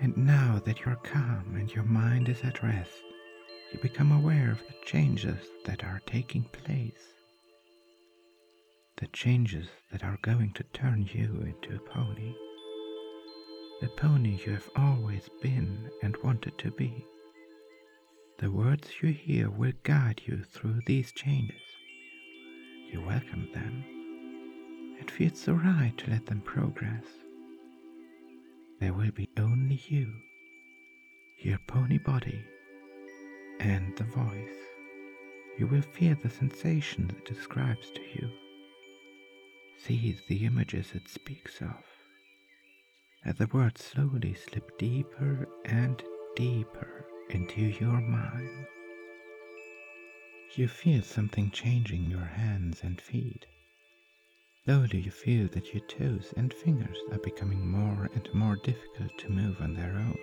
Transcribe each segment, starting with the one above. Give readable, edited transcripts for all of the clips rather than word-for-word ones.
And now that you're calm and your mind is at rest, you become aware of the changes that are taking place. The changes that are going to turn you into a pony. The pony you have always been and wanted to be. The words you hear will guide you through these changes. You welcome them. It feels so right to let them progress. There will be only you, your pony body, and the voice. You will feel the sensation it describes to you. See the images it speaks of, as the words slowly slip deeper and deeper into your mind. You feel something changing your hands and feet. Slowly you feel that your toes and fingers are becoming more and more difficult to move on their own.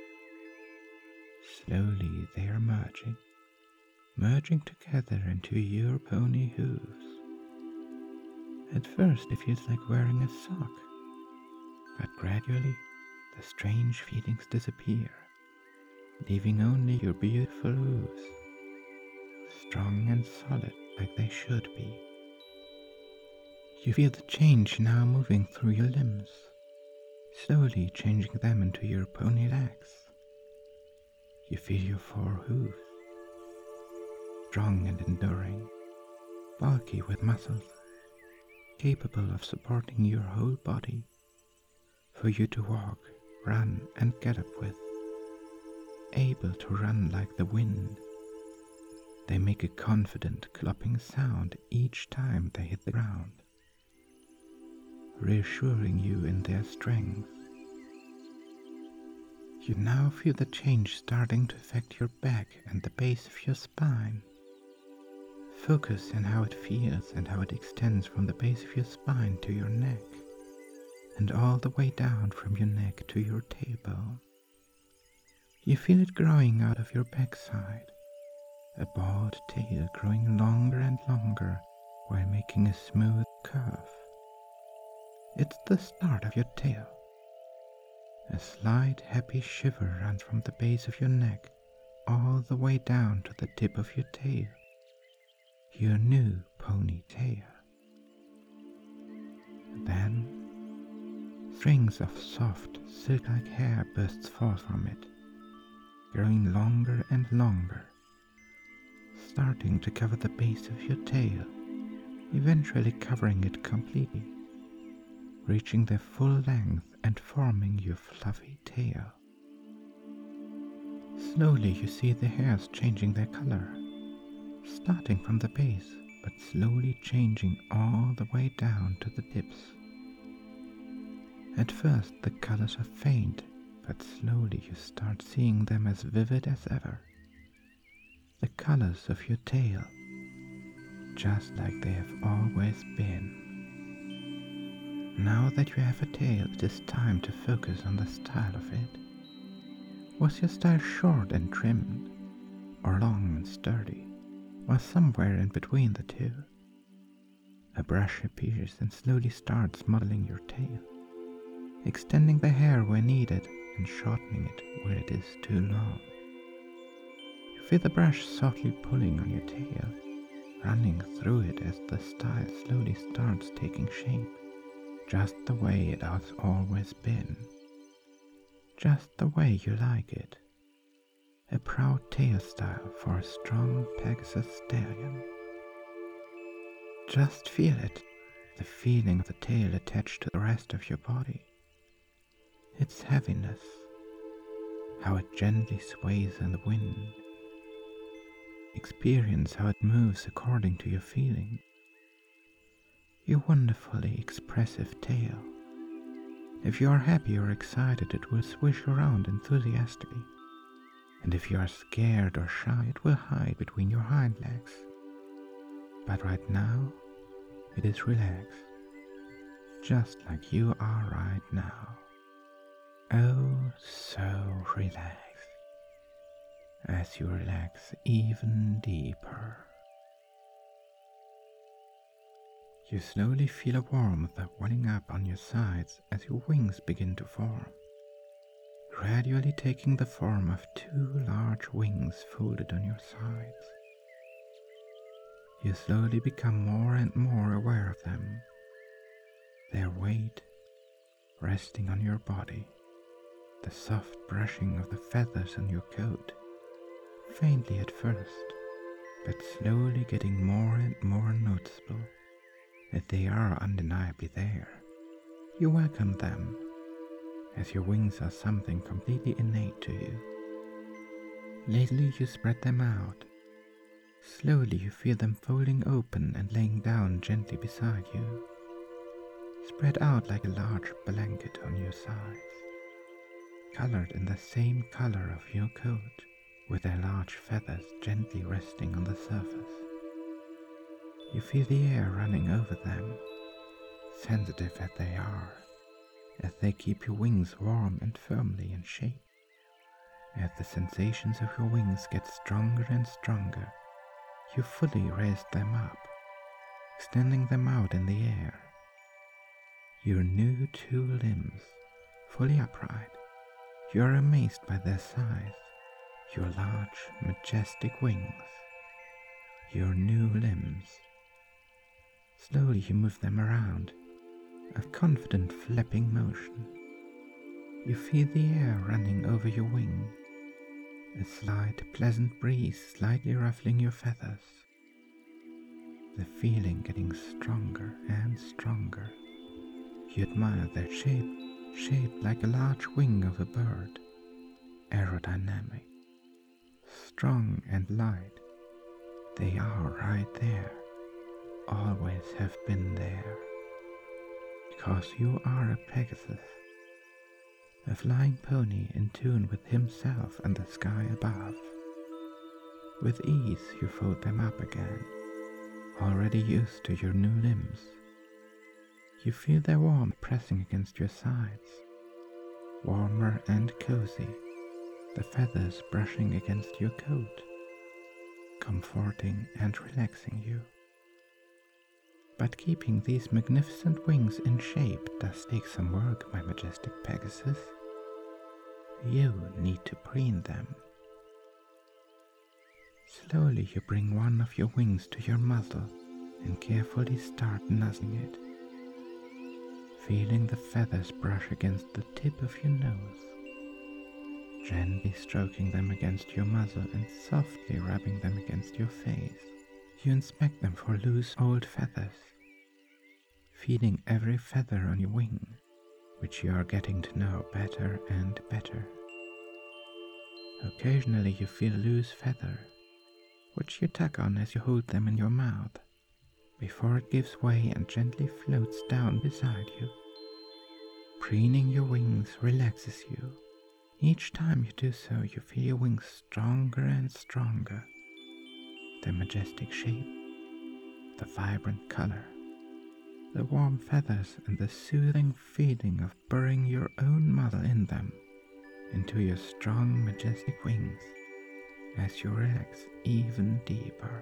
Slowly they are merging together into your pony hooves. At first it feels like wearing a sock, but gradually the strange feelings disappear, leaving only your beautiful hooves, strong and solid like they should be. You feel the change now moving through your limbs, slowly changing them into your pony legs. You feel your four hooves, strong and enduring, bulky with muscles, capable of supporting your whole body, for you to walk, run and gallop with, able to run like the wind. They make a confident clopping sound each time they hit the ground, reassuring you in their strength. You now feel the change starting to affect your back and the base of your spine. Focus on how it feels and how it extends from the base of your spine to your neck, and all the way down from your neck to your tailbone. You feel it growing out of your backside, a bald tail growing longer and longer while making a smooth curve. It's the start of your tail. A slight happy shiver runs from the base of your neck all the way down to the tip of your tail, your new pony tail. Then, strings of soft, silk-like hair bursts forth from it, growing longer and longer, starting to cover the base of your tail, eventually covering it completely, reaching their full length and forming your fluffy tail. Slowly you see the hairs changing their color, starting from the base, but slowly changing all the way down to the tips. At first the colors are faint, but slowly you start seeing them as vivid as ever. The colors of your tail, just like they have always been. Now that you have a tail, it is time to focus on the style of it. Was your style short and trimmed, or long and sturdy, or somewhere in between the two? A brush appears and slowly starts modeling your tail, extending the hair where needed and shortening it where it is too long. You feel the brush softly pulling on your tail, running through it as the style slowly starts taking shape, just the way it has always been, just the way you like it. A proud tail style for a strong Pegasus stallion. Just feel it, the feeling of the tail attached to the rest of your body. Its heaviness, how it gently sways in the wind. Experience how it moves according to your feeling. Your wonderfully expressive tail. If you are happy or excited, it will swish around enthusiastically. And if you are scared or shy, it will hide between your hind legs. But right now, it is relaxed, just like you are right now. Oh, so relaxed. As you relax even deeper, you slowly feel a warmth welling up on your sides as your wings begin to form, gradually taking the form of two large wings folded on your sides. You slowly become more and more aware of them, their weight resting on your body, the soft brushing of the feathers on your coat, faintly at first, but slowly getting more and more noticeable, that they are undeniably there. You welcome them, as your wings are something completely innate to you. Lately you spread them out. Slowly you feel them folding open and laying down gently beside you, spread out like a large blanket on your sides, colored in the same color of your coat, with their large feathers gently resting on the surface. You feel the air running over them, sensitive as they are, as they keep your wings warm and firmly in shape. As the sensations of your wings get stronger and stronger, you fully raise them up, extending them out in the air. Your new two limbs, fully upright, you are amazed by their size, your large, majestic wings, your new limbs. Slowly you move them around, a confident flapping motion. You feel the air running over your wing, a slight, pleasant breeze slightly ruffling your feathers. The feeling getting stronger and stronger. You admire their shape, shaped like a large wing of a bird, aerodynamic, strong and light. They are right there, always have been there, because you are a Pegasus, a flying pony in tune with himself and the sky above. With ease you fold them up again, already used to your new limbs. You feel their warmth pressing against your sides, warmer and cozy, the feathers brushing against your coat, comforting and relaxing you. But keeping these magnificent wings in shape does take some work, my majestic Pegasus. You need to preen them. Slowly you bring one of your wings to your muzzle and carefully start nuzzling it, feeling the feathers brush against the tip of your nose, gently stroking them against your muzzle and softly rubbing them against your face. You inspect them for loose old feathers, feeling every feather on your wing, which you are getting to know better and better. Occasionally you feel a loose feather, which you tug on as you hold them in your mouth, before it gives way and gently floats down beside you. Preening your wings relaxes you. Each time you do so, you feel your wings stronger and stronger. The majestic shape, the vibrant color, the warm feathers, and the soothing feeling of burying your own muzzle in them, into your strong, majestic wings, as you relax even deeper.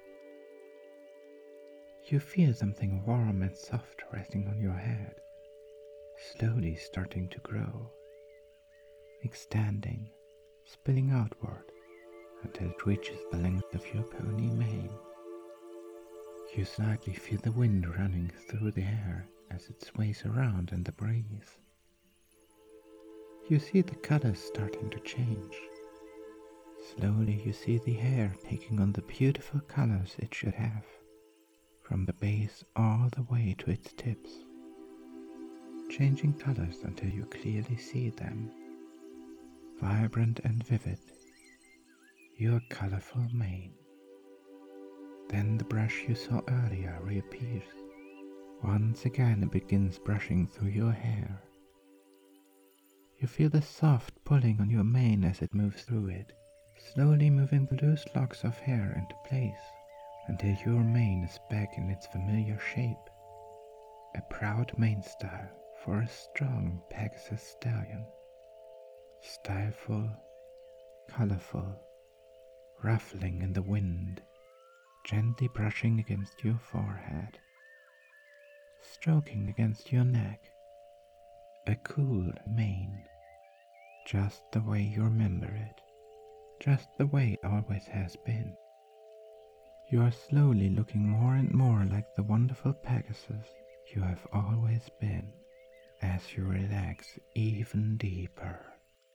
You feel something warm and soft resting on your head, slowly starting to grow, extending, spilling outward until it reaches the length of your pony mane. You slightly feel the wind running through the hair as it sways around in the breeze. You see the colors starting to change. Slowly you see the hair taking on the beautiful colors it should have, from the base all the way to its tips, changing colors until you clearly see them, vibrant and vivid, your colorful mane. Then the brush you saw earlier reappears. Once again it begins brushing through your hair. You feel the soft pulling on your mane as it moves through it, slowly moving the loose locks of hair into place until your mane is back in its familiar shape, a proud mane style for a strong Pegasus stallion. Styleful, colorful, ruffling in the wind, gently brushing against your forehead, stroking against your neck, a cool mane, just the way you remember it, just the way it always has been. You are slowly looking more and more like the wonderful Pegasus you have always been as you relax even deeper.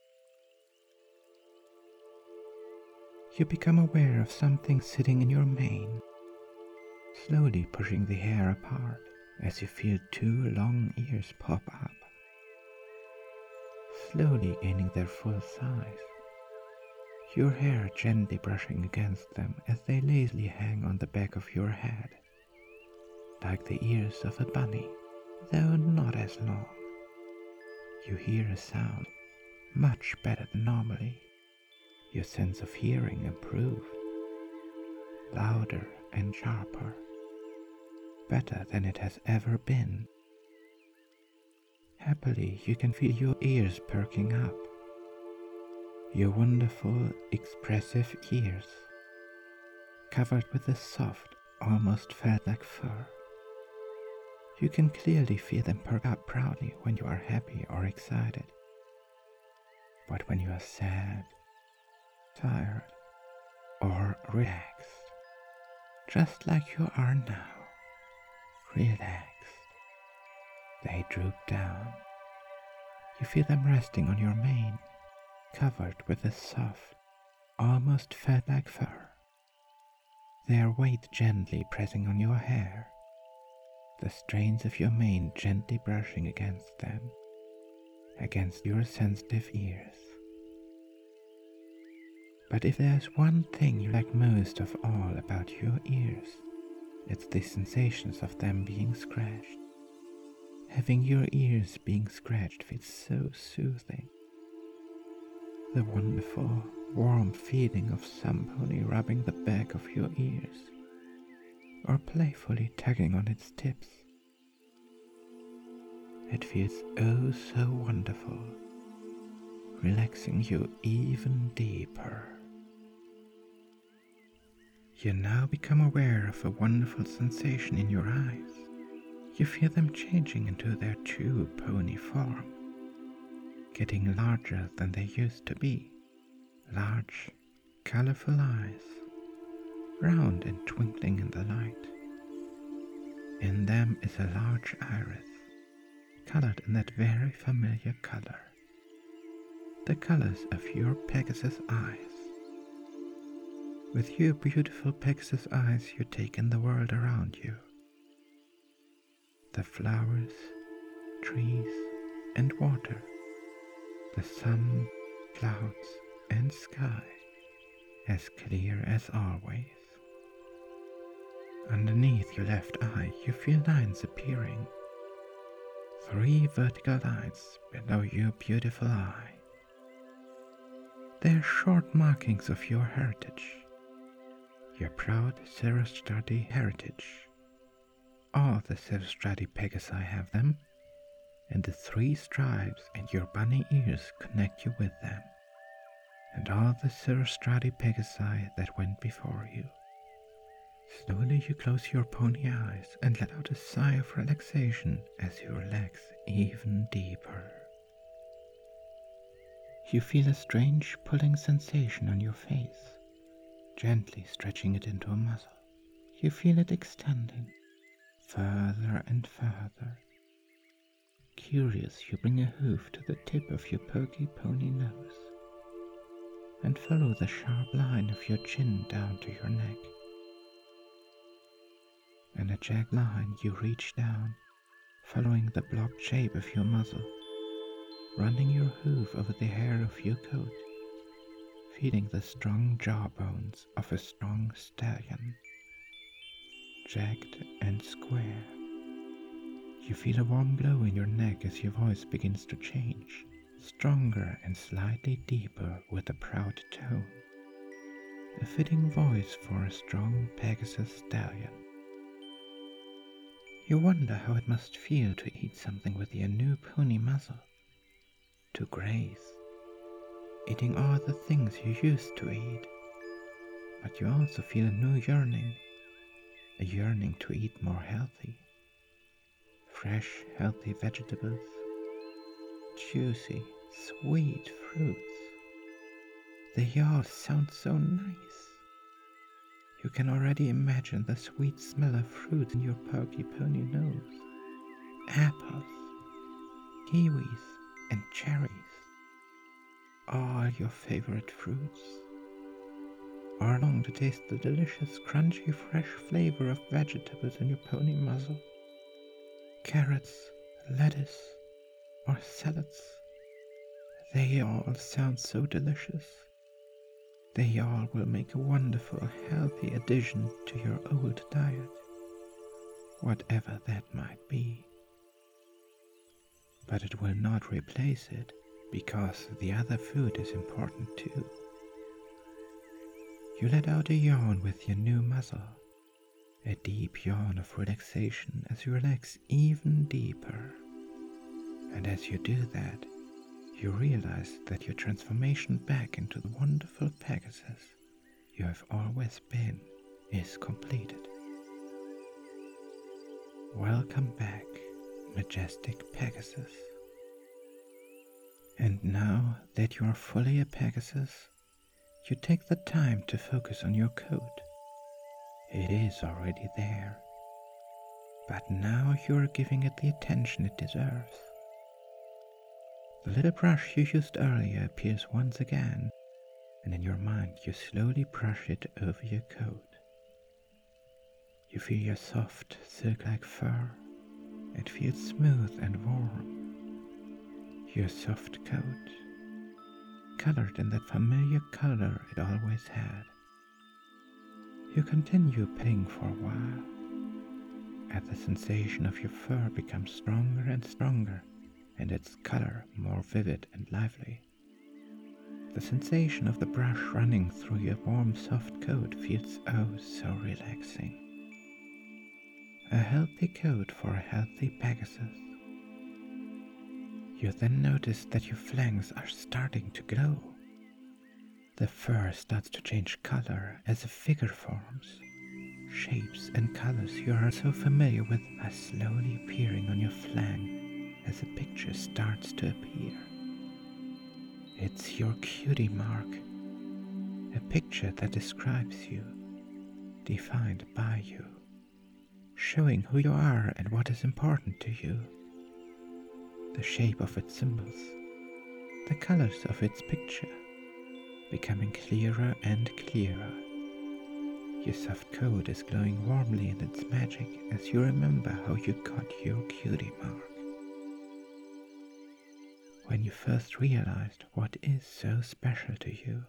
You become aware of something sitting in your mane, slowly pushing the hair apart as you feel two long ears pop up, slowly gaining their full size, your hair gently brushing against them as they lazily hang on the back of your head, like the ears of a bunny, though not as long. You hear a sound much better than normally. Your sense of hearing improved, louder and sharper, better than it has ever been. Happily, you can feel your ears perking up, your wonderful, expressive ears, covered with a soft, almost felt-like fur. You can clearly feel them perk up proudly when you are happy or excited. But when you are sad, tired, or relaxed, just like you are now, relaxed, they droop down. You feel them resting on your mane, covered with a soft, almost felt-like fur. Their weight gently pressing on your hair, the strains of your mane gently brushing against them, against your sensitive ears. But if there's one thing you like most of all about your ears, it's the sensations of them being scratched. Having your ears being scratched feels so soothing. The wonderful, warm feeling of some pony rubbing the back of your ears, or playfully tugging on its tips. It feels oh so wonderful, relaxing you even deeper. You now become aware of a wonderful sensation in your eyes. You feel them changing into their true pony form, getting larger than they used to be. Large, colorful eyes, round and twinkling in the light. In them is a large iris, colored in that very familiar color, the colors of your Pegasus eyes. With your beautiful Pegasus eyes, you take in the world around you. The flowers, trees, and water, the sun, clouds, and sky, as clear as always. Underneath your left eye, you feel lines appearing. 3 vertical lines below your beautiful eye. They are short markings of your heritage, your proud Cerastati heritage. All the Cerastati Pegasi have them, and the 3 stripes and your bunny ears connect you with them, and all the Cerastati Pegasi that went before you. Slowly you close your pony eyes and let out a sigh of relaxation as you relax even deeper. You feel a strange pulling sensation on your face, gently stretching it into a muscle. You feel it extending further and further. Curious, you bring a hoof to the tip of your perky pony nose and follow the sharp line of your chin down to your neck. In a jagged line you reach down, following the blocked shape of your muzzle, running your hoof over the hair of your coat, feeling the strong jawbones of a strong stallion, jagged and square. You feel a warm glow in your neck as your voice begins to change, stronger and slightly deeper with a proud tone, a fitting voice for a strong Pegasus stallion. You wonder how it must feel to eat something with your new pony muzzle, to graze, eating all the things you used to eat. But you also feel a new yearning, a yearning to eat more healthy, fresh, healthy vegetables, juicy, sweet fruits. They all sound so nice. You can already imagine the sweet smell of fruit in your porcupine nose. Apples, kiwis, and cherries. All your favorite fruits. Or long to taste the delicious, crunchy, fresh flavor of vegetables in your pony muzzle. Carrots, lettuce, or salads. They all sound so delicious. They all will make a wonderful, healthy addition to your old diet, whatever that might be. But it will not replace it, because the other food is important too. You let out a yawn with your new muzzle, a deep yawn of relaxation as you relax even deeper. And as you do that, you realize that your transformation back into the wonderful Pegasus you have always been is completed. Welcome back, majestic Pegasus. And now that you are fully a Pegasus, you take the time to focus on your coat. It is already there, but now you are giving it the attention it deserves. The little brush you used earlier appears once again, and in your mind you slowly brush it over your coat. You feel your soft, silk-like fur. It feels smooth and warm. Your soft coat, colored in that familiar color it always had. You continue petting for a while, as the sensation of your fur becomes stronger and stronger, and its color more vivid and lively. The sensation of the brush running through your warm, soft coat feels oh so relaxing. A healthy coat for a healthy Pegasus. You then notice that your flanks are starting to glow. The fur starts to change color as a figure forms. Shapes and colors you are so familiar with are slowly appearing on your flank as a picture starts to appear. It's your cutie mark, a picture that describes you, defined by you, showing who you are and what is important to you. The shape of its symbols, the colors of its picture, becoming clearer and clearer. Your soft coat is glowing warmly in its magic as you remember how you got your cutie mark. When you first realized what is so special to you,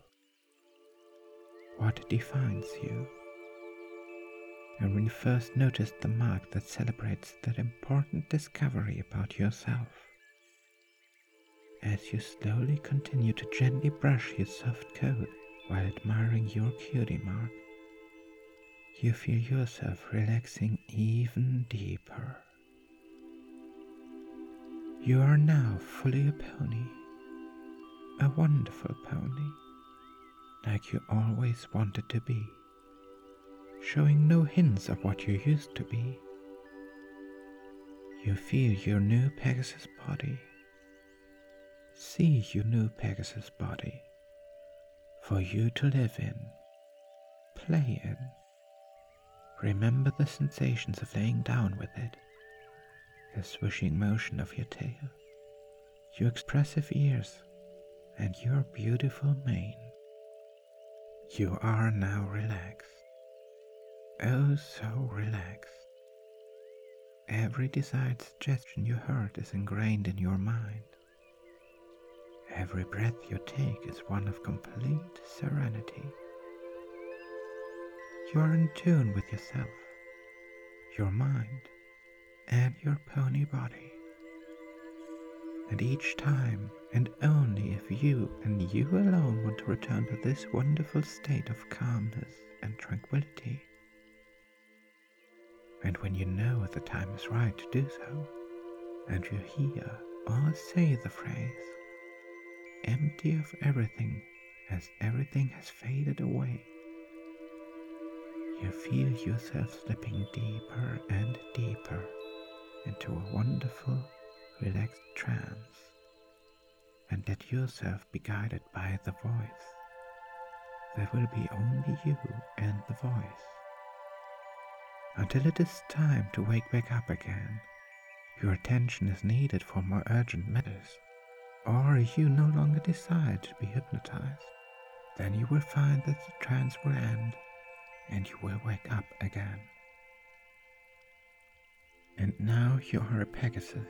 what defines you, and when you first noticed the mark that celebrates that important discovery about yourself. As you slowly continue to gently brush your soft coat while admiring your cutie mark, you feel yourself relaxing even deeper. You are now fully a pony, a wonderful pony, like you always wanted to be, showing no hints of what you used to be. You feel your new Pegasus body. See your new Pegasus body, for you to live in, play in. Remember the sensations of laying down with it, the swishing motion of your tail, your expressive ears, and your beautiful mane. You are now relaxed, oh so relaxed. Every desired suggestion you heard is ingrained in your mind. Every breath you take is one of complete serenity. You are in tune with yourself, your mind, and your pony body. And each time, and only if you and you alone want to return to this wonderful state of calmness and tranquility, and when you know the time is right to do so, and you hear or say the phrase, empty of everything as everything has faded away, you feel yourself slipping deeper and deeper into a wonderful, relaxed trance, and let yourself be guided by the voice. There will be only you and the voice. Until it is time to wake back up again, your attention is needed for more urgent matters, or you no longer decide to be hypnotized, then you will find that the trance will end and you will wake up again. And now you are a Pegasus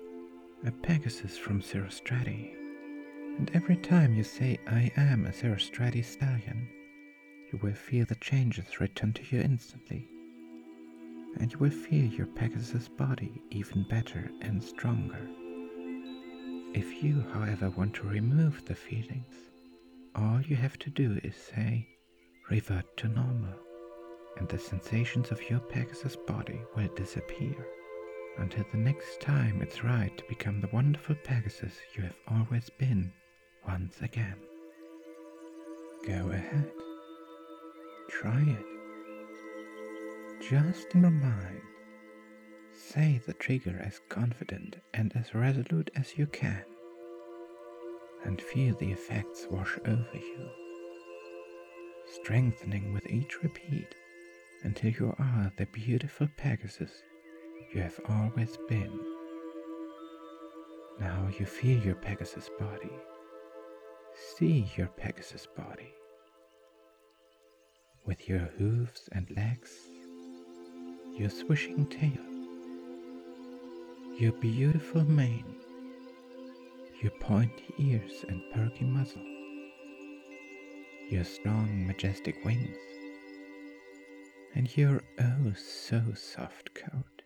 from Cirrostrati, and every time you say I am a Cirrostrati stallion, you will feel the changes return to you instantly, and you will feel your Pegasus body even better and stronger. If you, however, want to remove the feelings, all you have to do is say, revert to normal, and the sensations of your Pegasus body will disappear, until the next time it's right to become the wonderful Pegasus you have always been once again. Go ahead. Try it. Just in your mind, say the trigger as confident and as resolute as you can, and feel the effects wash over you, strengthening with each repeat until you are the beautiful Pegasus you have always been. Now you feel your Pegasus body. See your Pegasus body. With your hooves and legs, your swishing tail, your beautiful mane, your pointy ears and perky muzzle, your strong majestic wings, and your oh so soft coat.